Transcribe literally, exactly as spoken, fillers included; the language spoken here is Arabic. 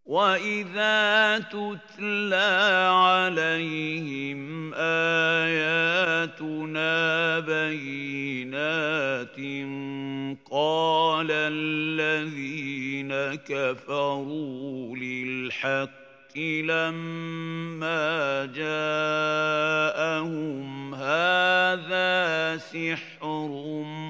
وَإِذَا تُتْلَىٰ عَلَيْهِمْ آيَاتُنَا بَيِّنَاتٍ قَالَ الَّذِينَ كَفَرُوا لِلْحَقِّ لَمَّا جَاءَهُمْ هَٰذَا سِحْرٌ